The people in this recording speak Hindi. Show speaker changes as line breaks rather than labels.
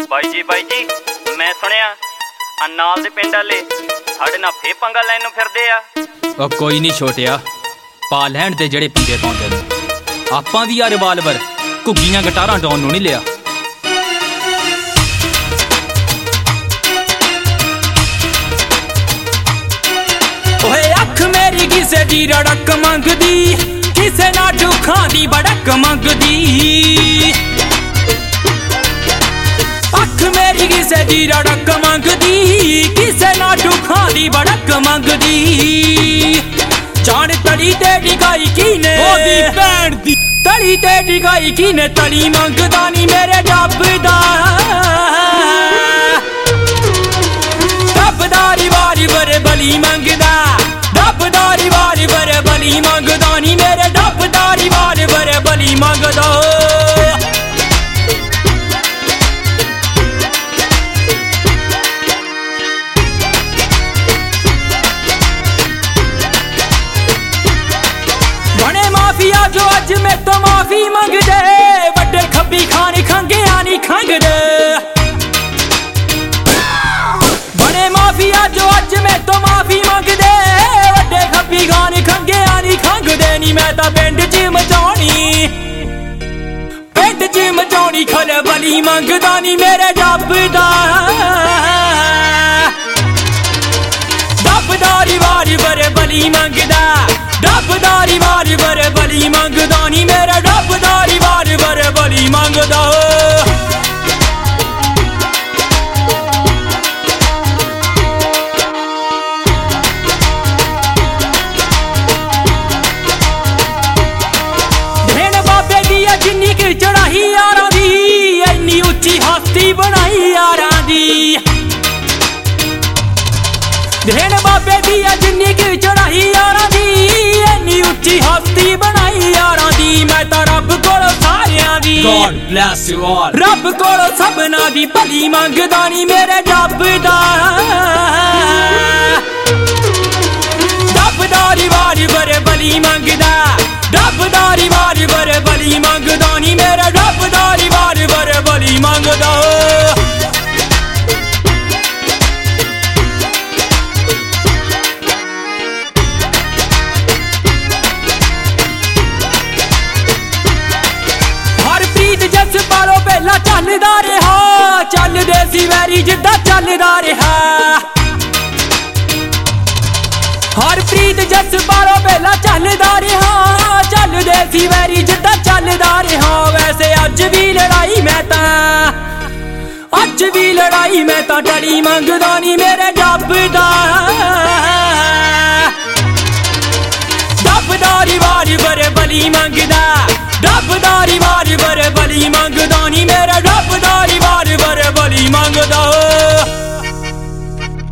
ਬਾਈ ਜੀ मैं सुनिया नाल दे पिंड वाले साडे नाल फे पंगा लैन नूं फिरदे आ।
ओ कोई नहीं छोटिया, पा लैण दे जेड़े पंगे पाउंदे ने। आपां भी आ रिवाल्वर घुग्गियां गटारां डॉन नूं नहीं लिया। ओए अख मेरी किसे दी रड़क मंगदी, किसे ना दुखां दी बड़क मंगदी। अख मेरी किसे दी रड़क मंगदी, किसे ना दुखां दी बड़क मंगदी। जान तड़ी ते डिगाई कीने ओदी भैन दी, तड़ी ते डिगाई कीने तड़ी मंगदा नी मेरे डब दा। डबदारी वारी बरे बली मंगदा, डबदारी वारी बरे बली मंगदा नी मेरे डबदारी वारी बरे बली मंगदा। जो अज में तो माफी मंगदे, बड़े खब्बी खान खंगे आनी खंगदे। बड़े माफिया जो अज में तो माफी मंगदे, बड़े खब्बी खान खंगे आनी खंगदे। नी मैं तां पिंड च मचाउणी, पिंड च मचाउणी खले बली मंगदा नी मेरे डब दा। डबदारी वारी बरे बली मंगदा, डबदारी वारी बरे बली मंगदा नी मेरा डबदारी वारी बरे बली मंगदा। भेण बाबे दी जिन्नी की चढ़ाई यारां दी, इन्नी उच्ची हस्ती बनाई यारां दी। भेण बाबे दी जिन्नी की चढ़ाई यारां दी, इन्नी उच्ची हस्ती बनाई यारां दी। मैं तां रब कोलों सारियां दी, God bless you all, रब कोलों सबना दी भली मंगदा नी मेरे डब दा। डबदारी वारी बरे बली मंगदा, डबदारी वारी बरे बली मंगदा नी मेरा डबदारी वारी बरे बली मंगदा। चलदा रहा चलदे सी वैरी जिद्दां चलदा रहा। हरप्रीत जसपालो बेला चलदा रहा, चलदे सी वैरी जिद्दां चलदा रहा। वैसे अज भी लड़ाई मैं तां, अज भी लड़ाई मैं तां टड़ी मंगदा नी मेरे डब दा। डबदारी वारी बरे बली मंगदा, डबदारी वारी बरे बली मंगदा नी मेरा